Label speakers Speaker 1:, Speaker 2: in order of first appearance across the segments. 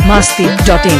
Speaker 1: biharmasti.in।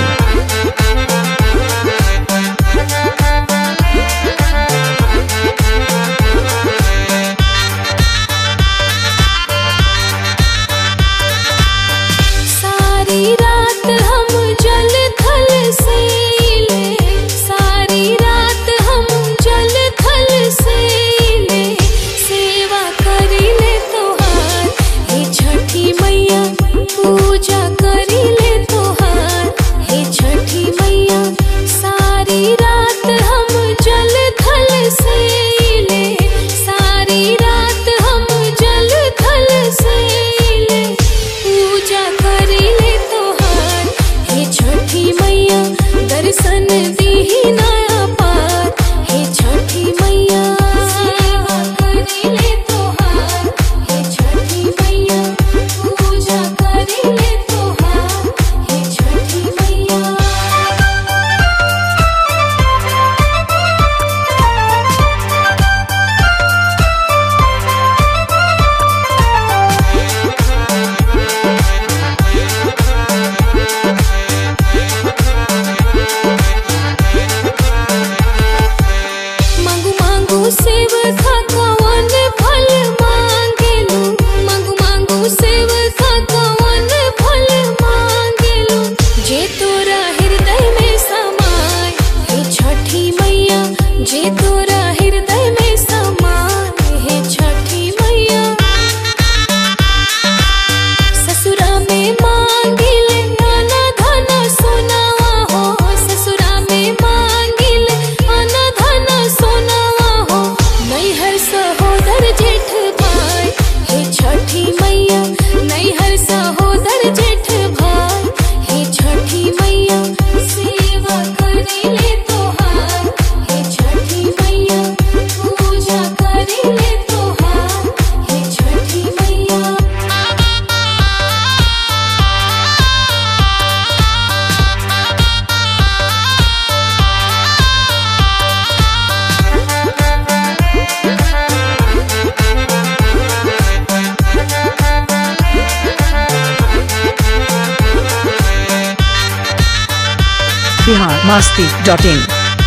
Speaker 1: biharmasti.in।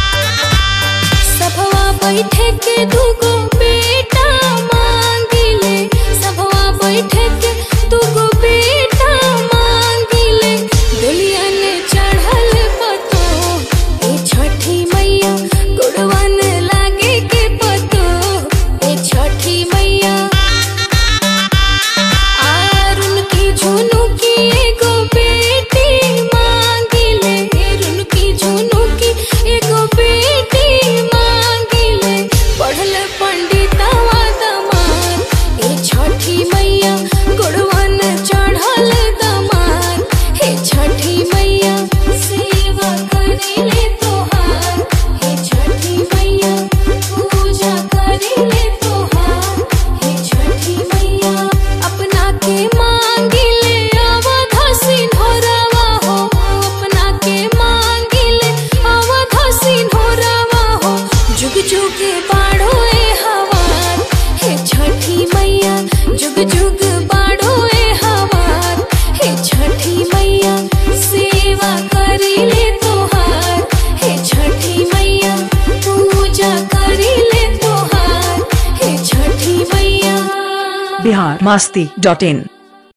Speaker 2: सभवा बैठे के दूगो बेटा मांगिले, सभवा बैठे के दूगो बेटा मांगिले, दुलियन चढ़ल पतो ए छठी मैया, गुड़वन लागे के पतो ए छठी मैया। आर उनकी झुनू की एगो बेटी मांगिले, उनकी झुनू की एगो बेटी मांगिले, पढ़ल पंडितवा दमाद ए छठी मैया, गुड़वन चढ़ल दमाद हे छठी मैया। सेवा करिले तोहार हे छठी मैया, पूजा करिले तोहार हे छठी मैया। अपना के मांगिले अवध सिंधोरवा हो, अपना के मांगिले अवध सिंधोरवा हो, जुग जुग बाढ़ो ए हवार हे छठी मैया, जुग जुग बाढ़ो ए हवार हे छठी मैया। सेवा करिले तोहार हे छठी मैया, पूजा करिले तोहार हे छठी मैया।
Speaker 1: biharmasti.in।